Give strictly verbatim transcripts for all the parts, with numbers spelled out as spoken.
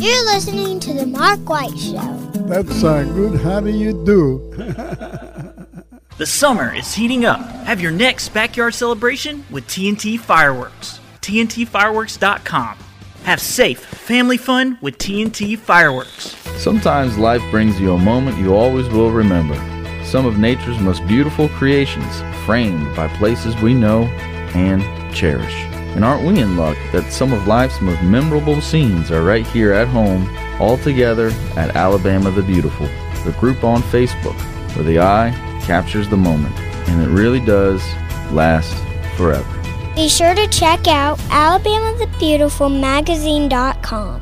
You're listening to The Mark White Show. That's uh, good. How do you do? The summer is heating up. Have your next backyard celebration with T N T Fireworks. T N T fireworks dot com. Have safe family fun with T N T Fireworks. Sometimes life brings you a moment you always will remember. Some of nature's most beautiful creations, framed by places we know and cherish. And aren't we in luck that some of life's most memorable scenes are right here at home, all together at Alabama the Beautiful, the group on Facebook, where the eye captures the moment, and it really does last forever. Be sure to check out Alabama the Beautiful magazine dot com.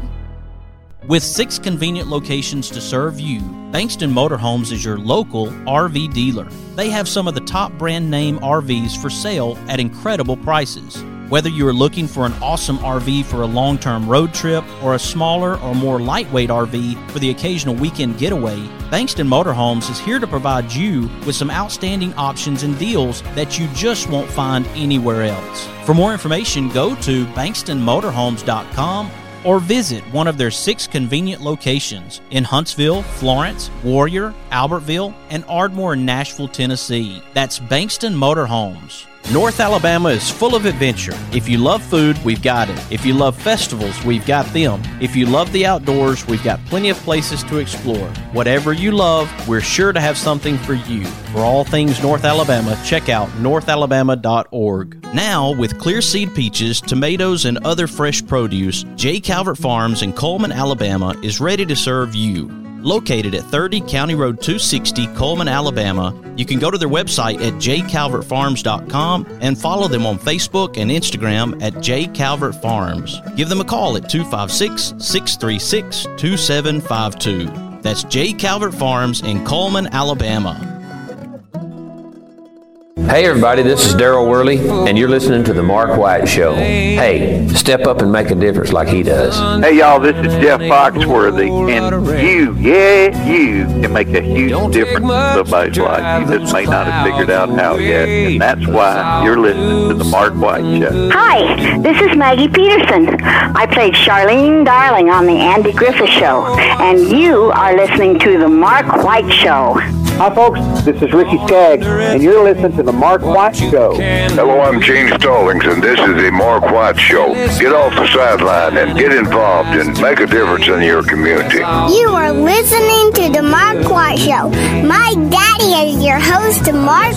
With six convenient locations to serve you, Bankston Motorhomes is your local R V dealer. They have some of the top brand name R Vs for sale at incredible prices. Whether you are looking for an awesome R V for a long-term road trip or a smaller or more lightweight R V for the occasional weekend getaway, Bankston Motorhomes is here to provide you with some outstanding options and deals that you just won't find anywhere else. For more information, go to Bankston Motorhomes dot com or visit one of their six convenient locations in Huntsville, Florence, Warrior, Albertville, and Ardmore, Nashville, Tennessee. That's Bankston Motorhomes. North Alabama is full of adventure. If you love food, we've got it. If you love festivals, we've got them. If you love the outdoors, we've got plenty of places to explore. Whatever you love, we're sure to have something for you. For all things North Alabama, check out north alabama dot org. Now, with clear seed peaches, tomatoes, and other fresh produce, J. Calvert Farms in Coleman, Alabama is ready to serve you. Located at thirty County Road two sixty, Coleman, Alabama, you can go to their website at j calvert farms dot com and follow them on Facebook and Instagram at J. Calvert Farms. Give them a call at two five six, six three six, two seven five two. That's J. Calvert Farms in Coleman, Alabama. Hey everybody, this is Daryl Worley, and you're listening to The Mark White Show. Hey, step up and make a difference like he does. Hey y'all, this is Jeff Foxworthy, and you, yeah, you can make a huge difference in somebody's life. You just may not have figured out how yet, and that's why you're listening to The Mark White Show. Hi, this is Maggie Peterson. I played Charlene Darling on The Andy Griffith Show, and you are listening to The Mark White Show. Hi folks, this is Ricky Skaggs, and you're listening to The Mark White Show. Hello, I'm Gene Stallings, and this is The Mark White Show. Get off the sideline and get involved and make a difference in your community. You are listening to The Mark White Show. My daddy is your host, Mark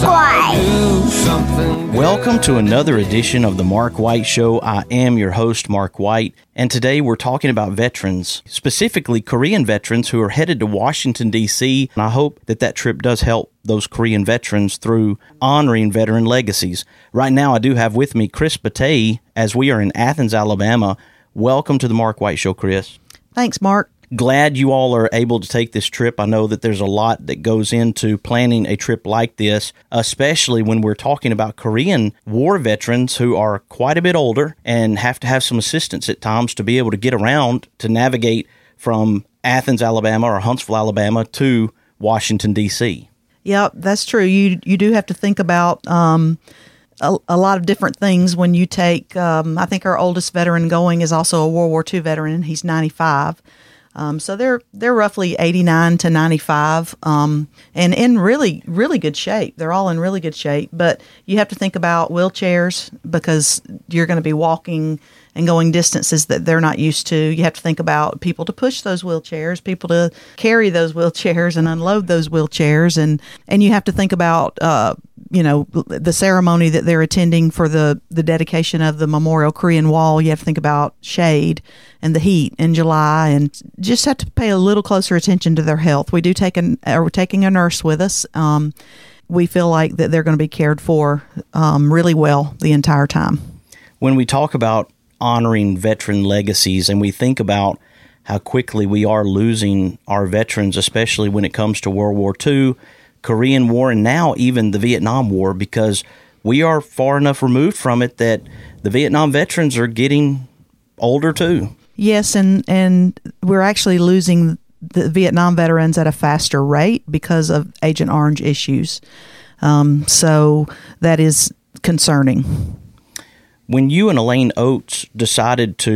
White. Welcome to another edition of The Mark White Show. I am your host, Mark White, and today we're talking about veterans, specifically Korean veterans who are headed to Washington, D C, and I hope that that trip does help those Korean veterans through honoring veteran legacies. Right now, I do have with me Chris Batey, as we are in Athens, Alabama. Welcome to The Mark White Show, Chris. Thanks, Mark. Glad you all are able to take this trip. I know that there's a lot that goes into planning a trip like this, especially when we're talking about Korean war veterans who are quite a bit older and have to have some assistance at times to be able to get around to navigate from Athens, Alabama or Huntsville, Alabama to Washington, D C. Yeah, that's true. You you do have to think about um, a, a lot of different things when you take, um, I think our oldest veteran going is also a World War Two veteran. He's ninety-five. Um, so they're they're roughly eighty-nine to ninety-five, um, and in really, really good shape. They're all in really good shape. But you have to think about wheelchairs because you're going to be walking and going distances that they're not used to. You have to think about people to push those wheelchairs, people to carry those wheelchairs and unload those wheelchairs. And, and you have to think about, uh, you know, the ceremony that they're attending for the, the dedication of the Memorial Korean Wall. You have to think about shade and the heat in July, and just have to pay a little closer attention to their health. We do take an, uh, we're taking a nurse with us. Um, we feel like that they're going to be cared for um, really well the entire time. When we talk about honoring veteran legacies and we think about how quickly we are losing our veterans, especially when it comes to World War Two, Korean War, and now even the Vietnam War, because we are far enough removed from it that the Vietnam veterans are getting older too. Yes, and, and we're actually losing the Vietnam veterans at a faster rate because of Agent Orange issues. Um, so that is concerning. When you and Elaine Oates decided to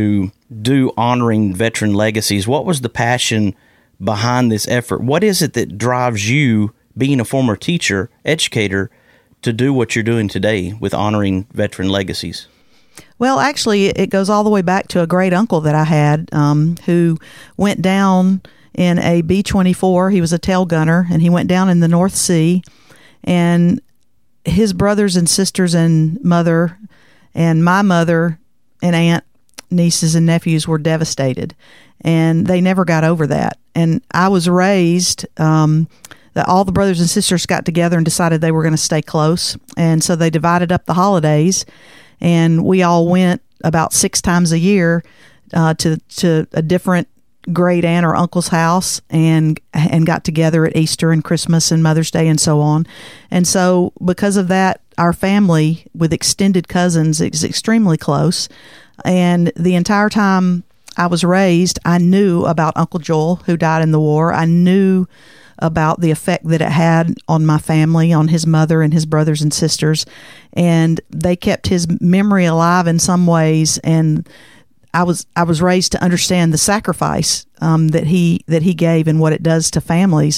do Honoring Veteran Legacies, what was the passion behind this effort? What is it that drives you, being a former teacher, educator, to do what you're doing today with Honoring Veteran Legacies? Well, actually, it goes all the way back to a great uncle that I had um, who went down in a B twenty-four. He was a tail gunner, and he went down in the North Sea. And his brothers and sisters and mother and my mother and aunt, nieces and nephews were devastated. And they never got over that. And I was raised um, that all the brothers and sisters got together and decided they were going to stay close. And so they divided up the holidays. And we all went about six times a year uh, to to a different great aunt or uncle's house and and got together at Easter and Christmas and Mother's Day and so on. And so because of that, our family with extended cousins is extremely close. And the entire time I was raised, I knew about Uncle Joel, who died in the war. I knew about the effect that it had on my family, on his mother and his brothers and sisters. And they kept his memory alive in some ways. And I was I was raised to understand the sacrifice um, that he that he gave and what it does to families.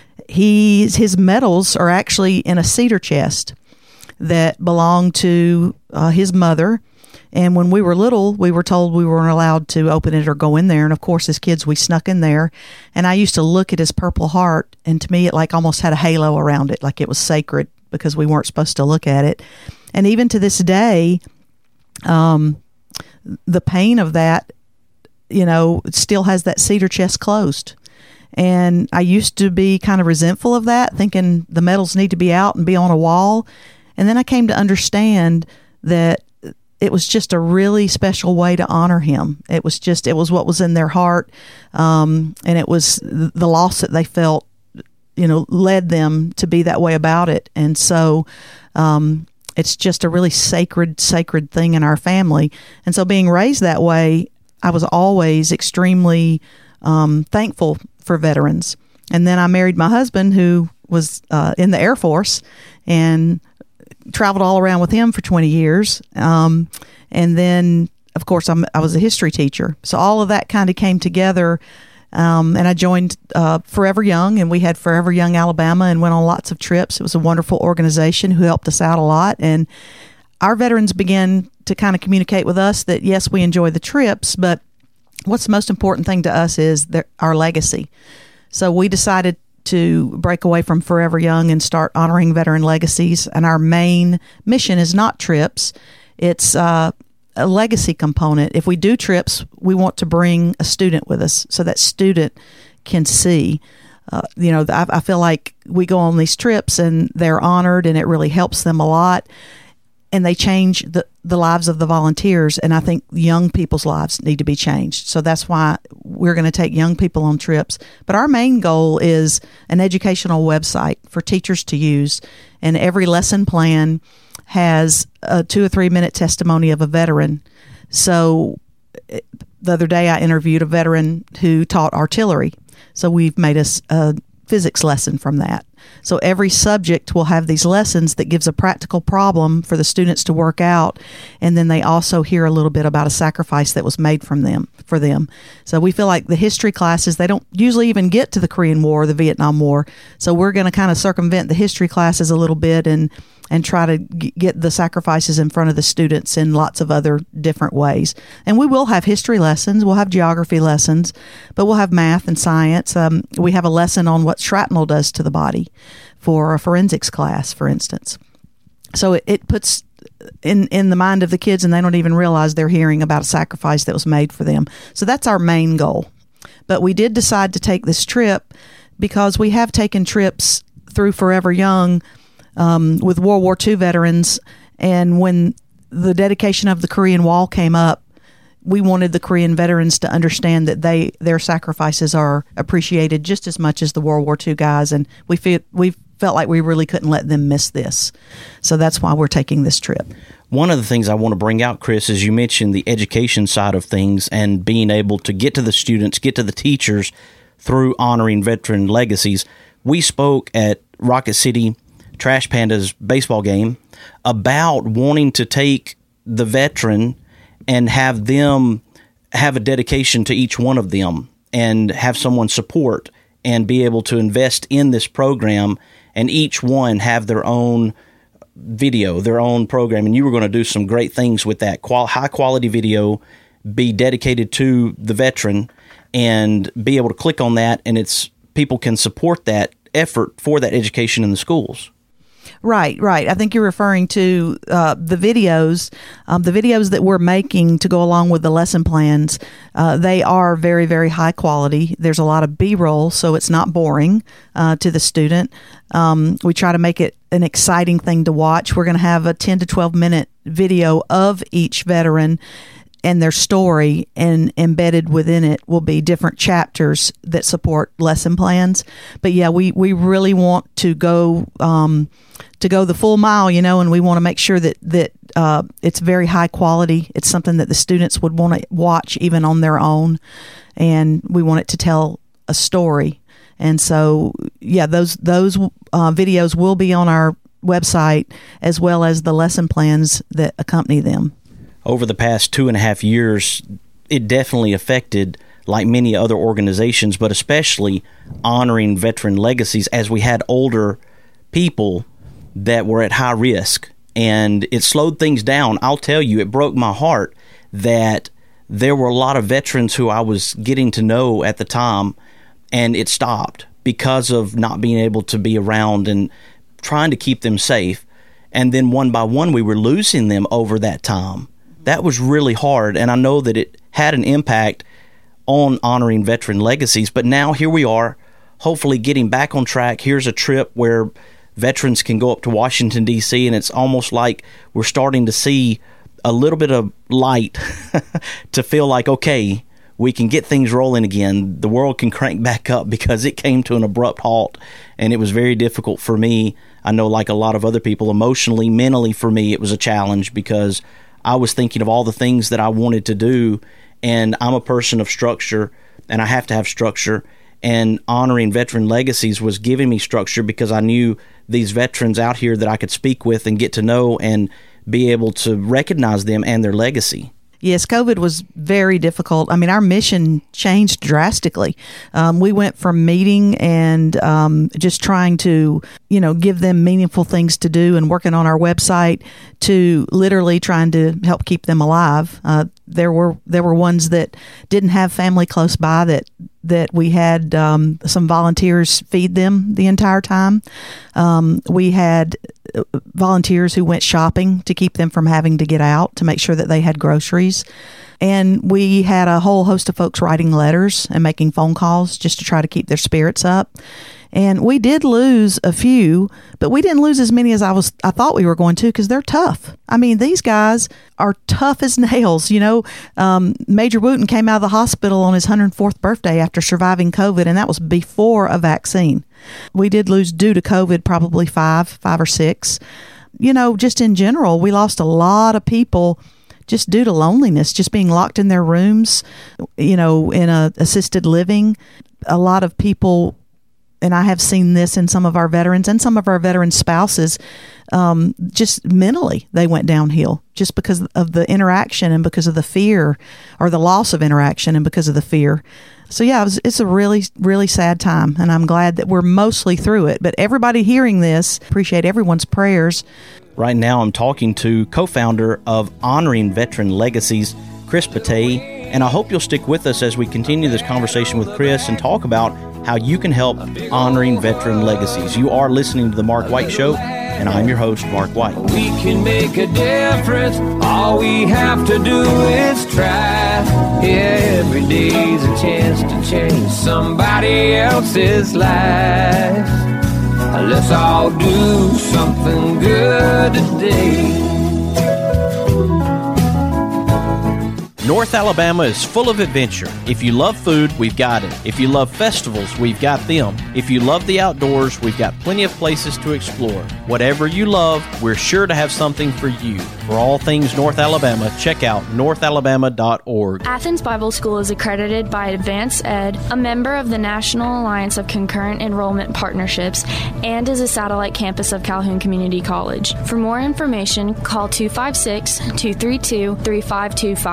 He, his medals are actually in a cedar chest that belonged to uh, his mother. And when we were little, we were told we weren't allowed to open it or go in there. And of course, as kids, we snuck in there. And I used to look at his Purple Heart, and to me, it like almost had a halo around it, like it was sacred because we weren't supposed to look at it. And even to this day, um, the pain of that, you know, still has that cedar chest closed. And I used to be kind of resentful of that, thinking the medals need to be out and be on a wall. And then I came to understand that it was just a really special way to honor him. It was just, it was what was in their heart. Um, and it was the loss that they felt, you know, led them to be that way about it. And so, um, it's just a really sacred, sacred thing in our family. And so being raised that way, I was always extremely, um, thankful for veterans. And then I married my husband, who was, uh, in the Air Force, and traveled all around with him for twenty years. Um, and then, of course, I'm, I was a history teacher. So all of that kind of came together. Um, and I joined uh, Forever Young, and we had Forever Young Alabama and went on lots of trips. It was a wonderful organization who helped us out a lot. And our veterans began to kind of communicate with us that, yes, we enjoy the trips, but what's the most important thing to us is their, our legacy. So we decided to break away from Forever Young and start honoring veteran legacies. And our main mission is not trips. It's uh, a legacy component. If we do trips, we want to bring a student with us so that student can see. Uh, you know, I, I feel like we go on these trips and they're honored and it really helps them a lot. And they change the, the lives of the volunteers. And I think young people's lives need to be changed. So that's why we're going to take young people on trips. But our main goal is an educational website for teachers to use. And every lesson plan has a two or three minute testimony of a veteran. So the other day I interviewed a veteran who taught artillery. So we've made a, a physics lesson from that. So every subject will have these lessons that gives a practical problem for the students to work out, and then they also hear a little bit about a sacrifice that was made from them for them. So we feel like the history classes, they don't usually even get to the Korean War or the Vietnam War. So we're going to kind of circumvent the history classes a little bit and and try to g- get the sacrifices in front of the students in lots of other different ways. And we will have history lessons, we'll have geography lessons, but we'll have math and science. Um, we have a lesson on what shrapnel does to the body for a forensics class, for instance. So it, it puts in, in the mind of the kids, and they don't even realize they're hearing about a sacrifice that was made for them. So that's our main goal. But we did decide to take this trip because we have taken trips through Forever Young Um, with World War Two veterans, and when the dedication of the Korean Wall came up, we wanted the Korean veterans to understand that they their sacrifices are appreciated just as much as the World War Two guys, and we feel we felt like we really couldn't let them miss this. So that's why we're taking this trip. One of the things I want to bring out, Chris, is you mentioned the education side of things and being able to get to the students, get to the teachers through honoring veteran legacies. We spoke at Rocket City Trash Pandas baseball game about wanting to take the veteran and have them have a dedication to each one of them and have someone support and be able to invest in this program, and each one have their own video, their own program. And you were going to do some great things with that Qual- high quality video, be dedicated to the veteran, and be able to click on that, and it's people can support that effort for that education in the schools. Right, right. I think you're referring to uh, the videos, um, the videos that we're making to go along with the lesson plans. Uh, they are very, very high quality. There's a lot of B-roll, so it's not boring uh, to the student. Um, we try to make it an exciting thing to watch. We're going to have a ten to twelve minute video of each veteran and their story, and embedded within it will be different chapters that support lesson plans. But yeah, we, we really want to go um, to go the full mile, you know, and we want to make sure that that uh, it's very high quality. It's something that the students would want to watch even on their own, and we want it to tell a story. And so, yeah, those those uh, videos will be on our website, as well as the lesson plans that accompany them. Over the past two and a half years, it definitely affected, like many other organizations, but especially honoring veteran legacies, as we had older people that were at high risk. And it slowed things down. I'll tell you, it broke my heart that there were a lot of veterans who I was getting to know at the time, and it stopped because of not being able to be around and trying to keep them safe. And then one by one, we were losing them over that time. That was really hard, and I know that it had an impact on honoring veteran legacies. But now here we are, hopefully getting back on track. Here's a trip where veterans can go up to Washington, D C, and it's almost like we're starting to see a little bit of light to feel like, okay, we can get things rolling again. The world can crank back up, because it came to an abrupt halt, and it was very difficult for me. I know, like a lot of other people, emotionally, mentally, for me, it was a challenge, because I was thinking of all the things that I wanted to do, and I'm a person of structure, and I have to have structure, and honoring veteran legacies was giving me structure, because I knew these veterans out here that I could speak with and get to know and be able to recognize them and their legacy. Yes, COVID was very difficult. I mean, our mission changed drastically. Um, we went from meeting and um, just trying to, you know, give them meaningful things to do and working on our website, to literally trying to help keep them alive. Uh, there were there were ones that didn't have family close by that that we had um, some volunteers feed them the entire time. Um, we had volunteers who went shopping to keep them from having to get out, to make sure that they had groceries. And we had a whole host of folks writing letters and making phone calls just to try to keep their spirits up. And we did lose a few, but we didn't lose as many as I was I thought we were going to, because they're tough. I mean, these guys are tough as nails. You know, um, Major Wooten came out of the hospital on his one hundred fourth birthday after surviving COVID, and that was before a vaccine. We did lose, due to COVID, probably five, five or six. You know, just in general, we lost a lot of people just due to loneliness, just being locked in their rooms, you know, in a assisted living. A lot of people, and I have seen this in some of our veterans and some of our veteran spouses, um, just mentally, they went downhill just because of the interaction and because of the fear, or the loss of interaction and because of the fear. So yeah, it was, it's a really, really sad time, and I'm glad that we're mostly through it. But everybody hearing this, appreciate everyone's prayers. Right now, I'm talking to co-founder of Honoring Veteran Legacies, Chris Batay, and I hope you'll stick with us as we continue this conversation with Chris and talk about how you can help honoring veteran legacies. You are listening to The Mark White Show, and I'm your host, Mark White. We can make a difference. All we have to do is try. Yeah, every day's a chance to change somebody else's life. Let's all do something good today. North Alabama is full of adventure. If you love food, we've got it. If you love festivals, we've got them. If you love the outdoors, we've got plenty of places to explore. Whatever you love, we're sure to have something for you. For all things North Alabama, check out north alabama dot org. Athens Bible School is accredited by Advance Ed, a member of the National Alliance of Concurrent Enrollment Partnerships, and is a satellite campus of Calhoun Community College. For more information, call two five six, two three two, three five two five or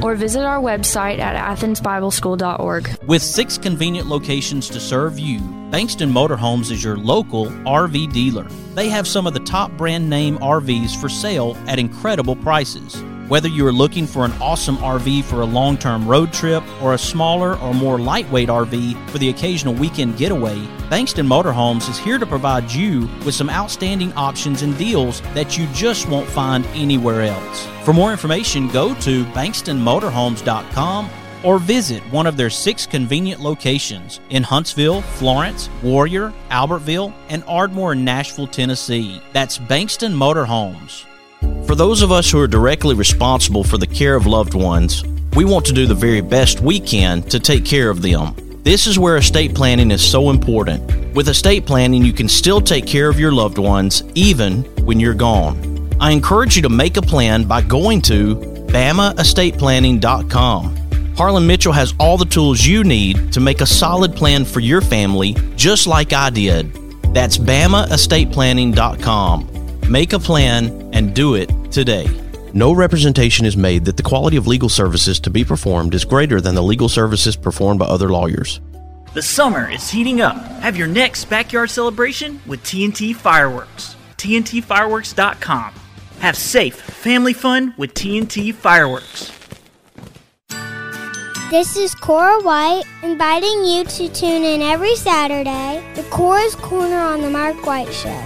or visit our website at athens bible school dot org. With six convenient locations to serve you, Bankston Motorhomes is your local R V dealer. They have some of the top brand name R Vs for sale at incredible prices. Whether you are looking for an awesome R V for a long-term road trip or a smaller or more lightweight R V for the occasional weekend getaway, Bankston Motorhomes is here to provide you with some outstanding options and deals that you just won't find anywhere else. For more information, go to bankston motorhomes dot com or visit one of their six convenient locations in Huntsville, Florence, Warrior, Albertville, and Ardmore in Nashville, Tennessee. That's Bankston Motorhomes. For those of us who are directly responsible for the care of loved ones, we want to do the very best we can to take care of them. This is where estate planning is so important. With estate planning, you can still take care of your loved ones even when you're gone. I encourage you to make a plan by going to bama estate planning dot com. Harlan Mitchell has all the tools you need to make a solid plan for your family, just like I did. That's bama estate planning dot com. Make a plan and do it today. No representation is made that the quality of legal services to be performed is greater than the legal services performed by other lawyers. The summer is heating up. Have your next backyard celebration with T N T Fireworks. T N T fireworks dot com. Have safe family fun with T N T Fireworks. This is Cora White inviting you to tune in every Saturday to Cora's Corner on the Mark White Show.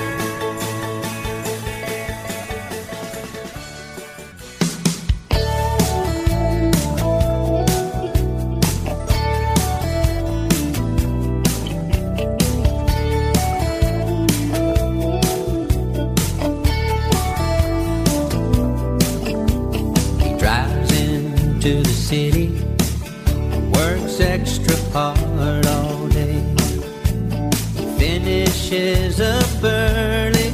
To the city, works extra hard all day, finishes up early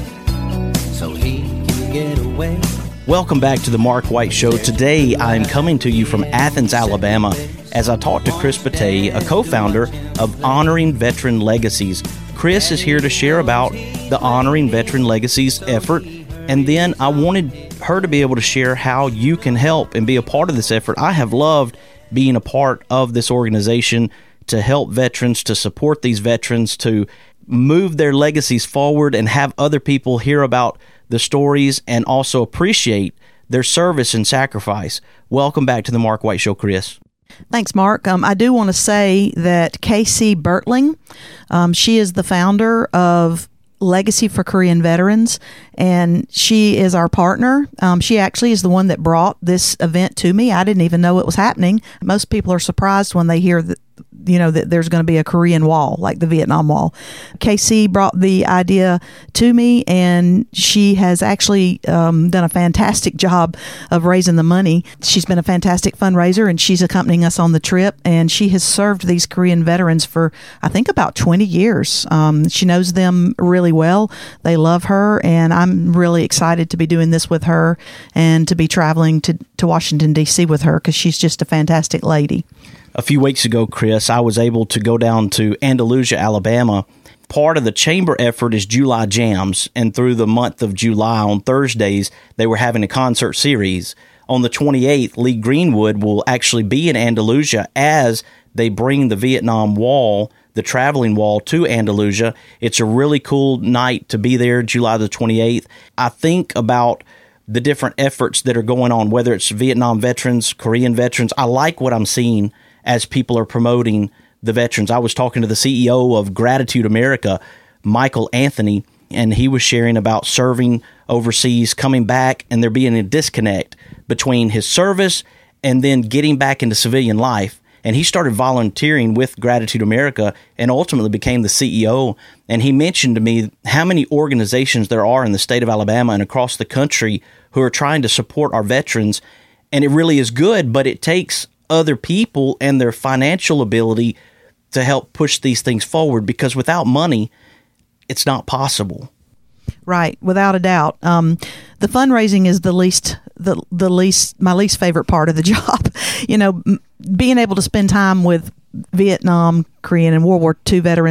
so he can get away. Welcome back to the Mark White Show. Today I am coming to you from Athens, Alabama, as I talk to Chris Batay, a co-founder of Honoring Veteran Legacies. Chris is here to share about the Honoring Veteran Legacies effort, and then I wanted her to be able to share how you can help and be a part of this effort. I have loved being a part of this organization to help veterans, to support these veterans, to move their legacies forward and have other people hear about the stories and also appreciate their service and sacrifice. Welcome back to the Mark White Show, Chris. Thanks, Mark. Um, I do want to say that Casey Bertling, um, she is the founder of Legacy for Korean Veterans, and she is our partner. Um, she actually is the one that brought this event to me. I didn't even know it was happening. Most people are surprised when they hear that, you know, that there's going to be a Korean wall, like the Vietnam Wall. K C brought the idea to me, and she has actually um, done a fantastic job of raising the money. She's been a fantastic fundraiser, and she's accompanying us on the trip, and she has served these Korean veterans for, I think, about twenty years. Um, she knows them really well. They love her, and I'm really excited to be doing this with her and to be traveling to, to Washington, D C with her, because she's just a fantastic lady. A few weeks ago, Chris, I was able to go down to Andalusia, Alabama. Part of the chamber effort is July Jams, and through the month of July on Thursdays, they were having a concert series. On the twenty-eighth, Lee Greenwood will actually be in Andalusia as they bring the Vietnam Wall, the traveling wall, to Andalusia. It's a really cool night to be there, July the twenty-eighth. I think about the different efforts that are going on, whether it's Vietnam veterans, Korean veterans. I like what I'm seeing as people are promoting the veterans. I was talking to the C E O of Gratitude America, Michael Anthony, and he was sharing about serving overseas, coming back, and there being a disconnect between his service and then getting back into civilian life. And he started volunteering with Gratitude America and ultimately became the C E O. And he mentioned to me how many organizations there are in the state of Alabama and across the country who are trying to support our veterans. And it really is good, but it takes other people and their financial ability to help push these things forward, because without money, it's not possible. Right, without a doubt. Um, the fundraising is the least, the the least, my least favorite part of the job. You know, m- being able to spend time with Vietnam, Korean, and World War Two veterans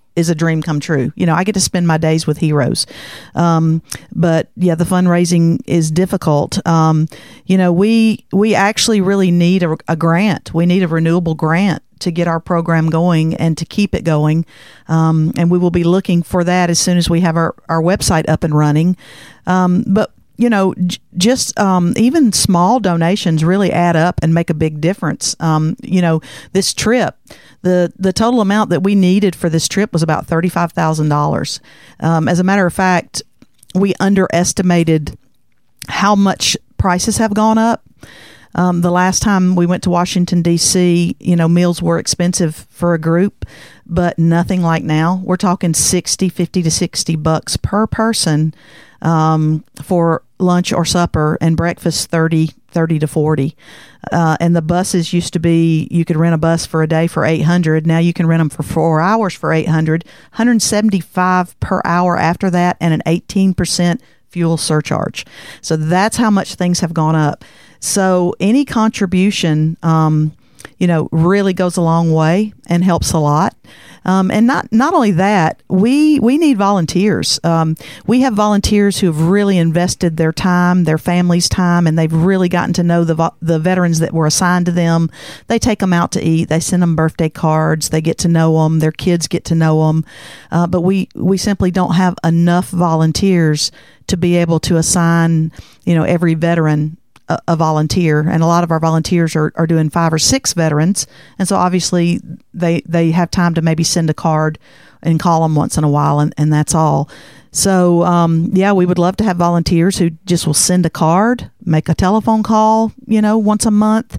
is a dream come true. You know, I get to spend my days with heroes. Um, but yeah, the fundraising is difficult. Um, you know, we we actually really need a, a grant. We need a renewable grant to get our program going and to keep it going. Um, and we will be looking for that as soon as we have our, our website up and running. Um, but you know, j- just um, even small donations really add up and make a big difference. Um, you know, this trip, the the total amount that we needed for this trip was about thirty-five thousand dollars. Um, as a matter of fact, we underestimated how much prices have gone up. Um, the last time we went to Washington, D C, you know, meals were expensive for a group, but nothing like now. We're talking sixty, fifty to sixty bucks per person um, for lunch or supper, and breakfast thirty, thirty to forty. Uh, and the buses used to be, you could rent a bus for a day for eight hundred. Now you can rent them for four hours for eight hundred, one hundred seventy-five per hour after that, and an eighteen percent fuel surcharge. So that's how much things have gone up. So any contribution, um, you know, really goes a long way and helps a lot. Um, and not not only that, we we need volunteers. Um, we have volunteers who have really invested their time, their family's time, and they've really gotten to know the vo- the veterans that were assigned to them. They take them out to eat. They send them birthday cards. They get to know them. Their kids get to know them. Uh, but we we simply don't have enough volunteers to be able to assign, you know, every veteran a, a volunteer. And a lot of our volunteers are, are doing five or six veterans. And so obviously they, they have time to maybe send a card and call them once in a while, and, and that's all. So, um, yeah, we would love to have volunteers who just will send a card, make a telephone call, you know, once a month.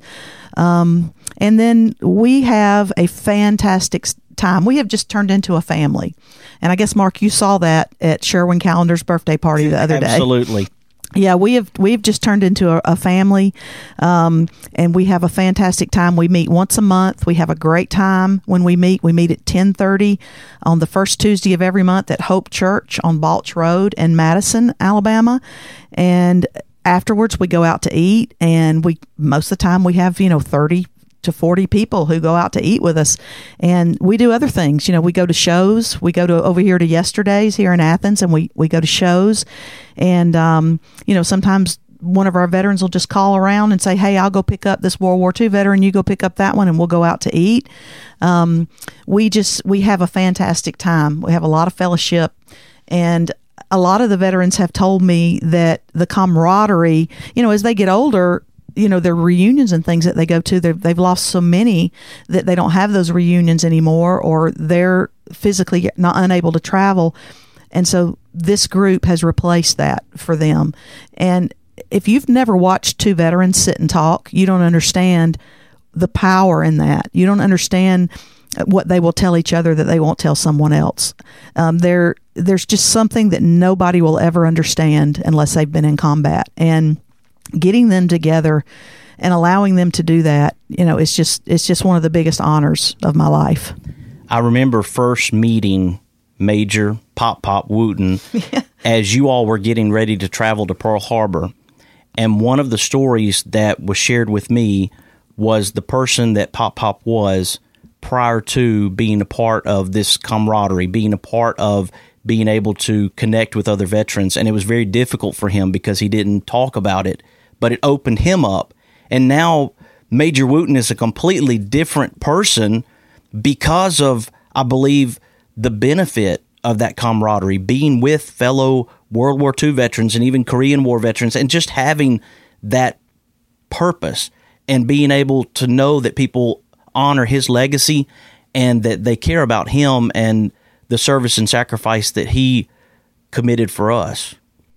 Um, and then we have a fantastic time. We have just turned into a family. And I guess, Mark, you saw that at Sherwin Calendar's birthday party the other day. Absolutely. Yeah, we have we've just turned into a, a family, um, and we have a fantastic time. We meet once a month. We have a great time when we meet. We meet at ten thirty on the first Tuesday of every month at Hope Church on Balch Road in Madison, Alabama. And afterwards, we go out to eat, and we most of the time we have, you know, thirty to forty people who go out to eat with us. And we do other things. You know, we go to shows. We go to over here to Yesterday's here in Athens, and we, we go to shows. And, um, you know, sometimes one of our veterans will just call around and say, hey, I'll go pick up this World War Two veteran. You go pick up that one, and we'll go out to eat. Um, we just, we have a fantastic time. We have a lot of fellowship. And a lot of the veterans have told me that the camaraderie, you know, as they get older, you know, their reunions and things that they go to, they've lost so many that they don't have those reunions anymore, or they're physically not unable to travel. And so this group has replaced that for them. And if you've never watched two veterans sit and talk, you don't understand the power in that. You don't understand what they will tell each other that they won't tell someone else. Um, there, there's just something that nobody will ever understand unless they've been in combat. And getting them together and allowing them to do that, you know, it's just it's just one of the biggest honors of my life. I remember first meeting Major Pop Pop Wooten yeah. as you all were getting ready to travel to Pearl Harbor. And one of the stories that was shared with me was the person that Pop Pop was prior to being a part of this camaraderie, being a part of being able to connect with other veterans. And it was very difficult for him because he didn't talk about it, but it opened him up. And now Major Wooten is a completely different person because of, I believe, the benefit of that camaraderie, being with fellow World War Two veterans and even Korean War veterans, and just having that purpose and being able to know that people honor his legacy and that they care about him and the service and sacrifice that he committed for us.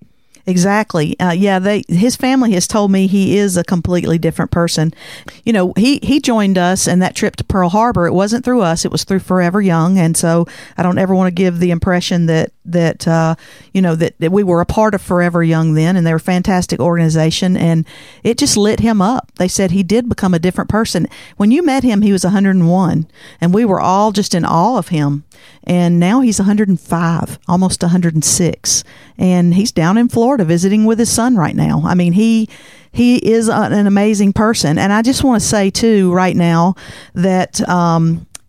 Exactly. Uh, yeah, they his family has told me he is a completely different person. You know, he, he joined us in that trip to Pearl Harbor. It wasn't through us. It was through Forever Young. And so I don't ever want to give the impression that, that uh, you know, that, that we were a part of Forever Young then, and they were a fantastic organization. And it just lit him up. They said he did become a different person. When you met him, he was one hundred one, and we were all just in awe of him. And now he's one hundred five, almost one hundred six. And he's down in Florida visiting with his son right now. I mean, he he is an amazing person. And I just want to say, too, right now that um,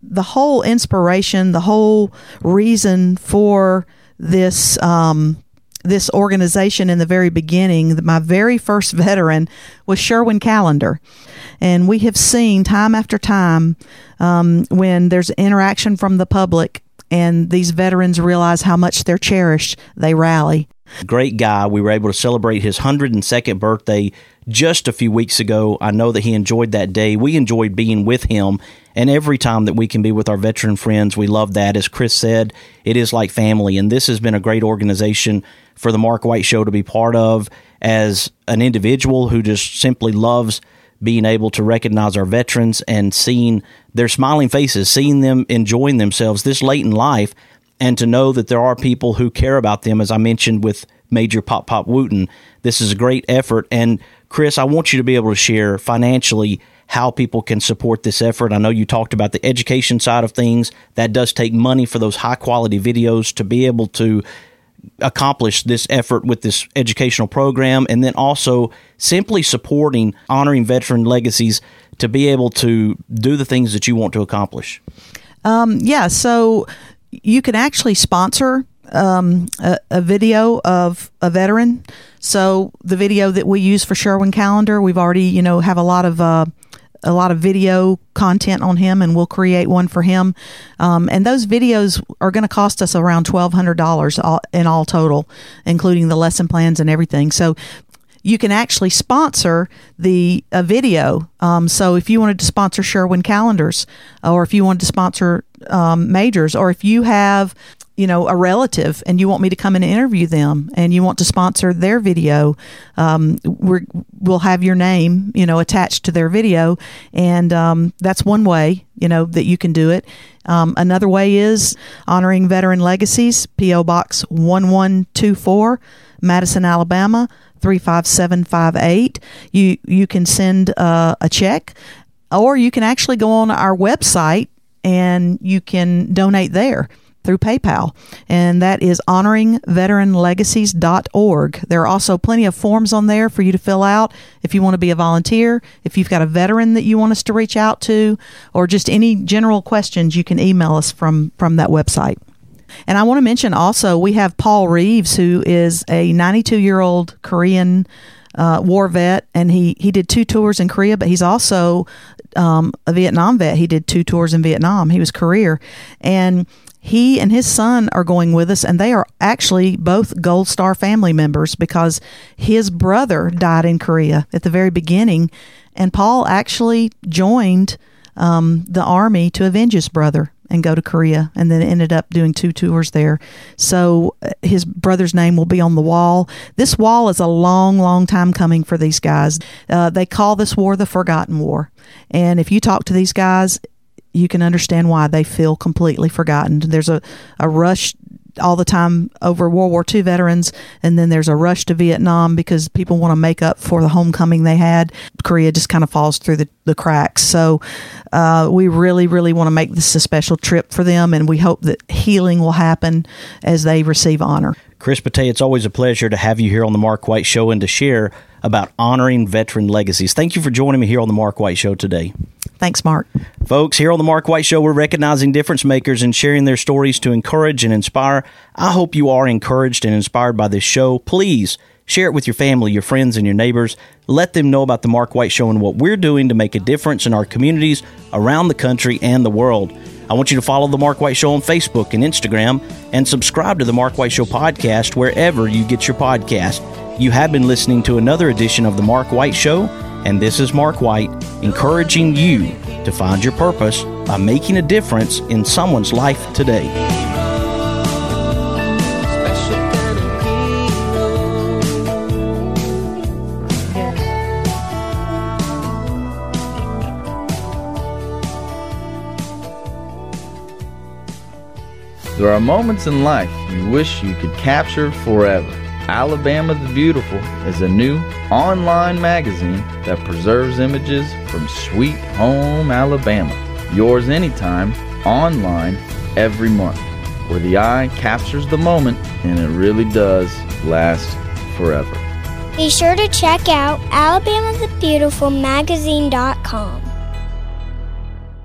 the whole inspiration, the whole reason for this um, this organization in the very beginning, my very first veteran was Sherwin Callender. And we have seen time after time um, when there's interaction from the public and these veterans realize how much they're cherished, they rally. Great guy. We were able to celebrate his one hundred second birthday just a few weeks ago. I know that he enjoyed that day. We enjoyed being with him, and every time that we can be with our veteran friends, we love that. As Chris said, it is like family, and this has been a great organization for the Mark White Show to be part of as an individual who just simply loves being able to recognize our veterans and seeing their smiling faces, seeing them enjoying themselves this late in life, and to know that there are people who care about them, as I mentioned with Major Pop Pop Wooten. This is a great effort. And Chris, I want you to be able to share financially how people can support this effort. I know you talked about the education side of things. That does take money for those high-quality videos to be able to accomplish this effort with this educational program, and then also simply supporting Honoring Veteran Legacies to be able to do the things that you want to accomplish. Um, yeah, so you can actually sponsor um, a, a video of a veteran. So the video that we use for Sherwin Callender, we've already, you know, have a lot of uh, a lot of video content on him, and we'll create one for him. Um, and those videos are going to cost us around twelve hundred dollars all, in all total, including the lesson plans and everything. So you can actually sponsor the a video. Um, so if you wanted to sponsor Sherwin Calendars, or if you wanted to sponsor um, Majors, or if you have, you know, a relative and you want me to come and interview them and you want to sponsor their video, um, we're, we'll have your name, you know, attached to their video. And um, that's one way, you know, that you can do it. Um, another way is Honoring Veteran Legacies, P O Box one one two four, Madison, Alabama, three five seven five eight. You, you can send uh, a check, or you can actually go on our website and you can donate there through PayPal, and that is honoring veteran legacies dot org. There are also plenty of forms on there for you to fill out if you want to be a volunteer, if you've got a veteran that you want us to reach out to, or just any general questions, you can email us from, from that website. And I want to mention also, we have Paul Reeves, who is a ninety-two-year-old Korean uh, war vet, and he, he did two tours in Korea, but he's also um, a Vietnam vet. He did two tours in Vietnam. He was career. And he and his son are going with us, and they are actually both Gold Star family members because his brother died in Korea at the very beginning, and Paul actually joined um, the Army to avenge his brother and go to Korea, and then ended up doing two tours there. So his brother's name will be on the wall. This wall is a long, long time coming for these guys. Uh, they call this war the Forgotten War. And if you talk to these guys, you can understand why they feel completely forgotten. There's a, a rush all the time over World War Two veterans, and then there's a rush to Vietnam because people want to make up for the homecoming they had. Korea just kind of falls through the, the cracks. So uh, we really, really want to make this a special trip for them, and we hope that healing will happen as they receive honor. Chris Bate, it's always a pleasure to have you here on the Mark White Show and to share about honoring veteran legacies. Thank you for joining me here on the Mark White Show today. Thanks, Mark. Folks, here on the Mark White Show, we're recognizing difference makers and sharing their stories to encourage and inspire. I hope you are encouraged and inspired by this show. Please share it with your family, your friends, and your neighbors. Let them know about the Mark White Show and what we're doing to make a difference in our communities around the country and the world. I want you to follow the Mark White Show on Facebook and Instagram, and subscribe to the Mark White Show podcast wherever you get your podcast. You have been listening to another edition of the Mark White Show, and this is Mark White, encouraging you to find your purpose by making a difference in someone's life today. There are moments in life you wish you could capture forever. Alabama the Beautiful is a new online magazine that preserves images from sweet home Alabama. Yours anytime, online, every month, where the eye captures the moment and it really does last forever. Be sure to check out alabama the beautiful magazine dot com.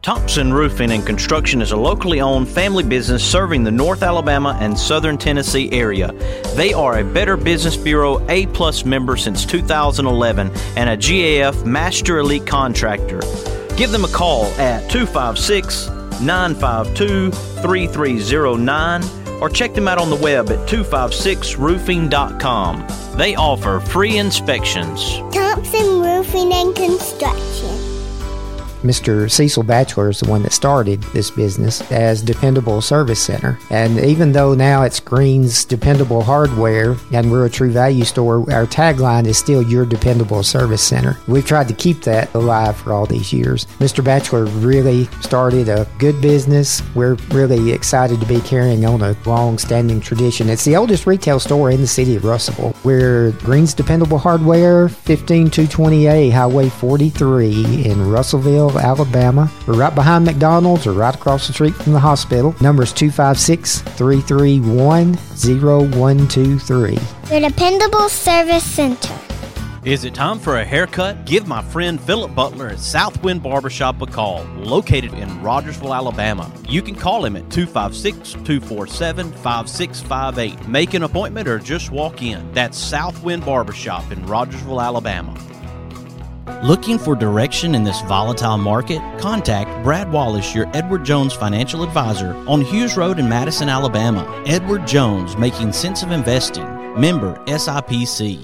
Thompson Roofing and Construction is a locally owned family business serving the North Alabama and Southern Tennessee area. They are a Better Business Bureau A-plus member since two thousand eleven and a G A F Master Elite Contractor. Give them a call at two five six, nine five two, three three zero nine or check them out on the web at two five six roofing dot com. They offer free inspections. Thompson Roofing and Construction. Mister Cecil Batchelor is the one that started this business as Dependable Service Center. And even though now it's Green's Dependable Hardware and we're a True Value store, our tagline is still Your Dependable Service Center. We've tried to keep that alive for all these years. Mister Batchelor really started a good business. We're really excited to be carrying on a long-standing tradition. It's the oldest retail store in the city of Russellville. We're Green's Dependable Hardware, fifteen two twenty A Highway forty-three in Russellville, Alabama. We're right behind McDonald's or right across the street from the hospital. Number is two five six, three three one, zero one two three. Your Dependable Service Center. Is it time for a haircut? Give my friend Philip Butler at Southwind Barbershop a call, located in Rogersville, Alabama. You can call him at two five six, two four seven, five six five eight. Make an appointment or just walk in. That's Southwind Barbershop in Rogersville, Alabama. Looking for direction in this volatile market? Contact Brad Wallace, your Edward Jones financial advisor, on Hughes Road in Madison, Alabama. Edward Jones, making sense of investing. Member S I P C.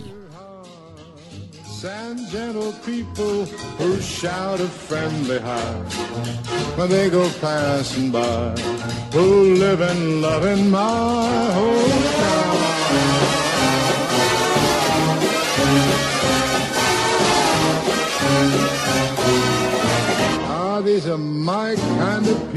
Sand gentle people who shout a friendly hi when they go passing by, who live and love in my hometown. Ah, these are my kind of people.